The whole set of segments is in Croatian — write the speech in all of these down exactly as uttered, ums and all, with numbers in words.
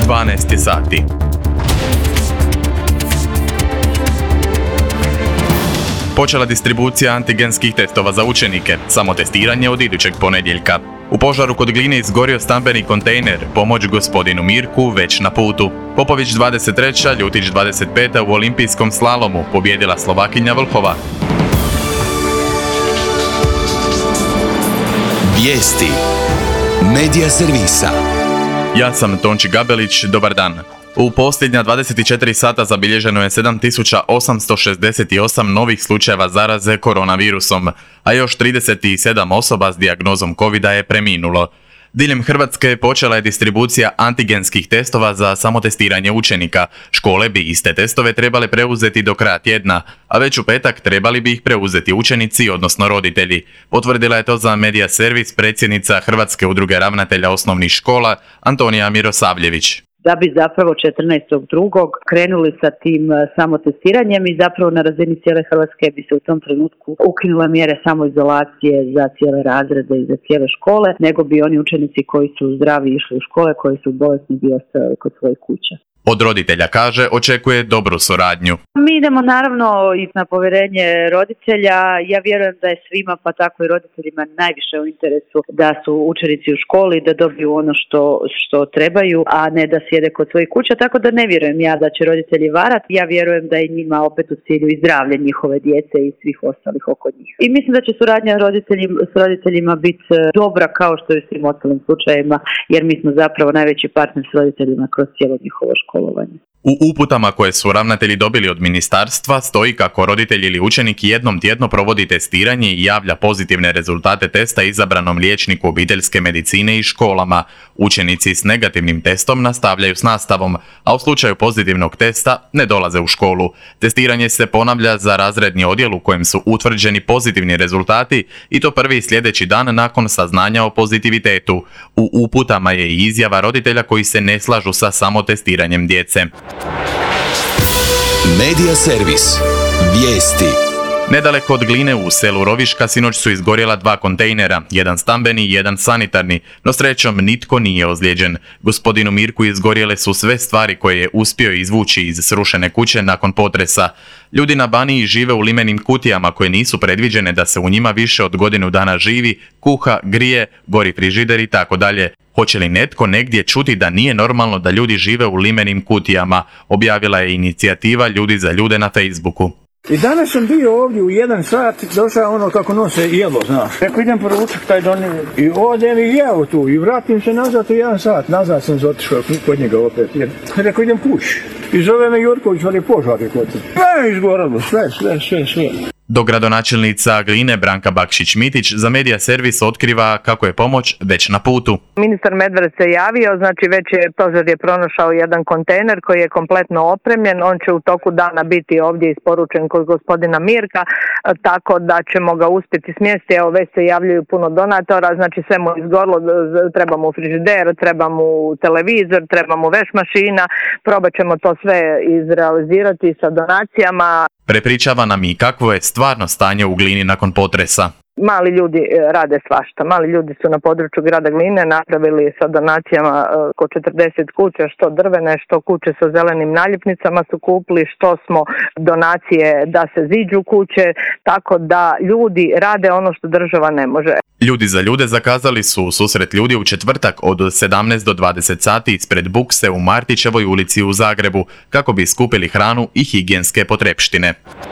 dvanaest je sati. Počela distribucija antigenskih testova za učenike, samotestiranje od idućeg ponedjeljka. U požaru kod Gline izgorio stambeni kontejner, pomoć gospodinu Mirku već na putu. Popović dvadeset treća, Ljutić dvadeset peta u olimpijskom slalomu, pobjedila Slovakinja Vlhova. Vijesti Medija servisa. Ja sam Tonči Gabelić, dobar dan. U posljednja dvadeset četiri sata zabilježeno je sedam tisuća osamsto šezdeset osam novih slučajeva zaraze koronavirusom, a još trideset sedam osoba s dijagnozom covida je preminulo. Diljem Hrvatske počela je distribucija antigenskih testova za samotestiranje učenika. Škole bi iste testove trebale preuzeti do kraja tjedna, a već u petak trebali bi ih preuzeti učenici, odnosno roditelji. Potvrdila je to za Medija servis predsjednica Hrvatske udruge ravnatelja osnovnih škola Antonija Mirosavljević. Da bi zapravo četrnaestog drugog krenuli sa tim samotestiranjem i zapravo na razini cijele Hrvatske bi se u tom trenutku ukinule mjere samoizolacije za cijele razrede i za cijele škole, nego bi oni učenici koji su zdravi išli u škole, koji su bolesni bi ostali kod svojih kuća. Od roditelja, kaže, očekuje dobru suradnju. Mi idemo naravno i na povjerenje roditelja. Ja vjerujem da je svima, pa tako i roditeljima, najviše u interesu da su učenici u školi, da dobiju ono što, što trebaju, a ne da sjede kod svojih kuća. Tako da ne vjerujem ja da će roditelji varati. Ja vjerujem da je njima opet u cilju i zdravlje njihove djece i svih ostalih oko njih. I mislim da će suradnja roditeljima, s roditeljima biti dobra kao što je u svim ostalim slučajevima, jer mi smo zapravo najveći partner s roditeljima kroz cijelo njihovo školu. U uputama koje su ravnatelji dobili od ministarstva stoji kako roditelj ili učenik jednom tjedno provodi testiranje i javlja pozitivne rezultate testa izabranom liječniku obiteljske medicine i školama. Učenici s negativnim testom nastavljaju s nastavom, a u slučaju pozitivnog testa ne dolaze u školu. Testiranje se ponavlja za razredni odjel u kojem su utvrđeni pozitivni rezultati i to prvi sljedeći dan nakon saznanja o pozitivitetu. U uputama je i izjava roditelja koji se ne slažu sa samotestiranjem djece. Medija servis. Vijesti. Nedaleko od Gline u selu Roviška sinoć su izgorjela dva kontejnera, jedan stambeni i jedan sanitarni, no srećom nitko nije ozlijeđen. Gospodinu Mirku izgorjele su sve stvari koje je uspio izvući iz srušene kuće nakon potresa. Ljudi na Baniji žive u limenim kutijama koje nisu predviđene da se u njima više od godinu dana živi, kuha, grije, gori frižider i tako dalje. Hoće li netko negdje čuti da nije normalno da ljudi žive u limenim kutijama, objavila je inicijativa Ljudi za ljude na Facebooku. I danas sam bio ovdje u jedan sat, došao ono kako nose jelo, znaš. Rekao idem poručak taj donio i odem i jeo tu i vratim se nazad u jedan sat. Nazad sam se otišao kod njega opet. Rekao idem kući. I zove me Jurković, ali požar je kod se. Sve izgoralo, sve, sve, sve, sve. Dogradonačelnica Gline Branka Bakšić-Mitić za Medija servis otkriva kako je pomoć već na putu. Ministar Medved se javio, znači već je požar je pronašao jedan kontejner koji je kompletno opremljen. On će u toku dana biti ovdje isporučen kod gospodina Mirka, tako da ćemo ga uspjeti smjestiti. Evo već se javljaju puno donatora, znači sve mu izgorlo, treba mu frižider, treba mu televizor, treba mu veš mašina. Probat ćemo to sve izrealizirati sa donacijama. Prepričava nam i kakvo je stvarno stanje u Glini nakon potresa. Mali ljudi rade svašta. Mali ljudi su na području grada Gline napravili sa donacijama oko četrdeset kuća, što drvene, što kuće sa zelenim naljepnicama su kupili, što smo donacije da se ziđu kuće, tako da ljudi rade ono što država ne može. Ljudi za ljude zakazali su susret ljudi u četvrtak od sedamnaest do dvadeset sati ispred Bukse u Martićevoj ulici u Zagrebu kako bi skupili hranu i higijenske potrepštine.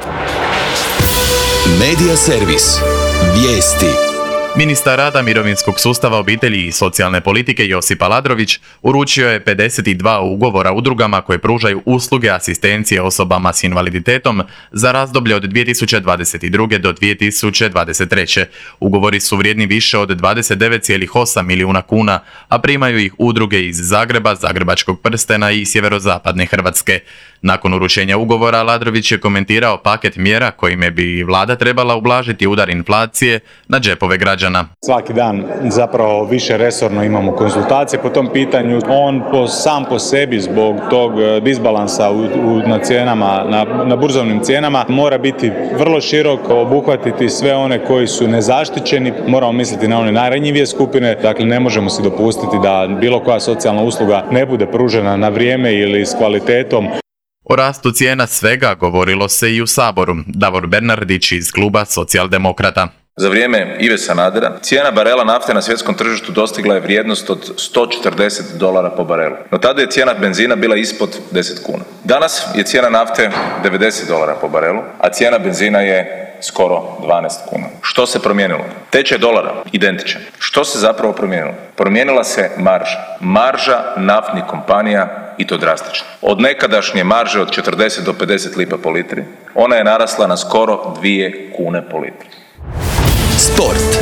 Medija servis. Vijesti. Ministar rada, mirovinskog sustava, obitelji i socijalne politike Josip Aladrović uručio je pedeset dva ugovora udrugama koje pružaju usluge asistencije osobama s invaliditetom za razdoblje od dvije tisuće dvadeset druge do dvije tisuće dvadeset treće. Ugovori su vrijedni više od dvadeset devet zarez osam milijuna kuna, a primaju ih udruge iz Zagreba, Zagrebačkog prstena i sjeverozapadne Hrvatske. Nakon uručenja ugovora, Aladrović je komentirao paket mjera kojime bi vlada trebala ublažiti udar inflacije na džepove građana. Svaki dan zapravo više resorno imamo konzultacije po tom pitanju. On po, sam po sebi zbog tog disbalansa u, u, na cijenama, na, na burzovnim cijenama mora biti vrlo široko, obuhvatiti sve one koji su nezaštićeni, moramo misliti na one najranjivije skupine, dakle ne možemo si dopustiti da bilo koja socijalna usluga ne bude pružena na vrijeme ili s kvalitetom. O rastu cijena svega govorilo se i u Saboru. Davor Bernardić iz kluba Socijaldemokrata. Za vrijeme Ive Sanadera cijena barela nafte na svjetskom tržištu dostigla je vrijednost od sto četrdeset dolara po barelu. No tada je cijena benzina bila ispod deset kuna. Danas je cijena nafte devedeset dolara po barelu, a cijena benzina je skoro dvanaest kuna. Što se promijenilo? Tečaj dolara identičan. Što se zapravo promijenilo? Promijenila se marža. Marža naftnih kompanija i to drastično. Od nekadašnje marže od četrdeset do pedeset lipa po litri, ona je narasla na skoro dvije kune po litri. Sport.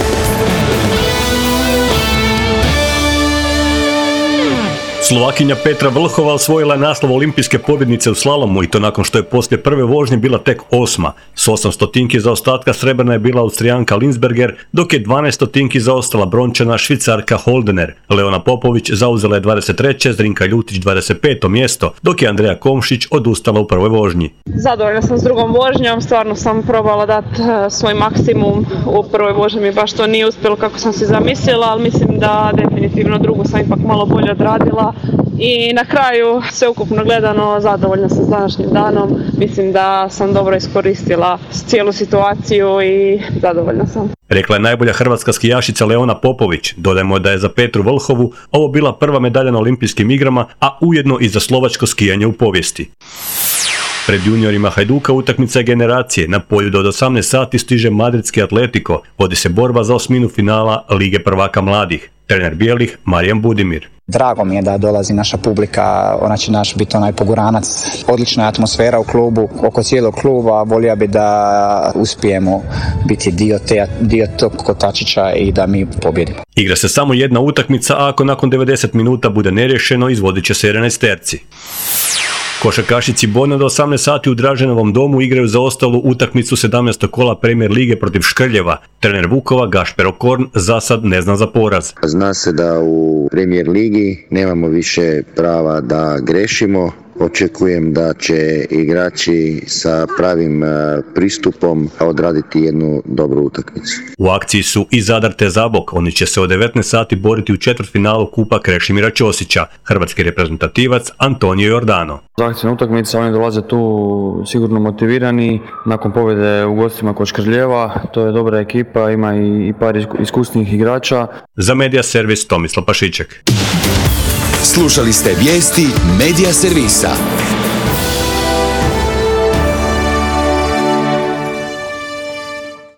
Slovakinja Petra Vlhova osvojila je naslov olimpijske pobjednice u slalomu i to nakon što je poslije prve vožnje bila tek osma. S osam stotinki zaostatka srebrna je bila Austrijanka Linsberger, dok je dvanaest stotinki zaostala brončana Švicarka Holdener. Leona Popović zauzela je dvadeset treće, Zrinka Ljutić dvadeset peto mjesto, dok je Andreja Komšić odustala u prvoj vožnji. Zadovoljna sam s drugom vožnjom, stvarno sam probala dati svoj maksimum. U prvoj vožnji mi baš to nije uspjelo kako sam si zamislila, ali mislim da definitivno drugu sam ipak malo bolje odradila. I na kraju, sveukupno gledano, zadovoljna sam s današnjim danom. Mislim da sam dobro iskoristila cijelu situaciju i zadovoljna sam. Rekla je najbolja hrvatska skijašica Leona Popović. Dodajmo da je za Petru Vlhovu ovo bila prva medalja na olimpijskim igrama, a ujedno i za slovačko skijanje u povijesti. Pred juniorima Hajduka utakmica je generacije. Na polju do osamnaest sati stiže madridski Atletico. Vodi se borba za osminu finala Lige prvaka mladih. Trener bijelih Marijan Budimir. Drago mi je da dolazi naša publika, ona će naš biti onaj poguranac. Odlična je atmosfera u klubu, oko cijelog kluba, volio bi da uspijemo biti dio, te, dio tog kotačića i da mi pobjedimo. Igra se samo jedna utakmica, a ako nakon devedeset minuta bude neriješeno, izvodit će se jedanaesterci. Košarkašici Bojna do osamnaest sati u Draženovom domu igraju za ostalu utakmicu sedamnaestog kola Premier lige protiv Škrljeva. Trener Vukova Gašper Okorn za sad ne zna za poraz. Zna se da u Premier ligi nemamo više prava da grešimo. Očekujem da će igrači sa pravim pristupom odraditi jednu dobru utakmicu. U akciji su i Zadar te Zabok. Oni će se o devetnaest sati boriti u četvrtfinalu Kupa Krešimira Ćosića. Hrvatski reprezentativac Antonio Jordano. Zahtjevna utakmica, oni dolaze tu sigurno motivirani. Nakon pobjede u gostima kod Škrljeva, to je dobra ekipa, ima i par iskusnih igrača. Za Medija Servis Tomislav Pašiček. Slušali ste vijesti Medija Servisa.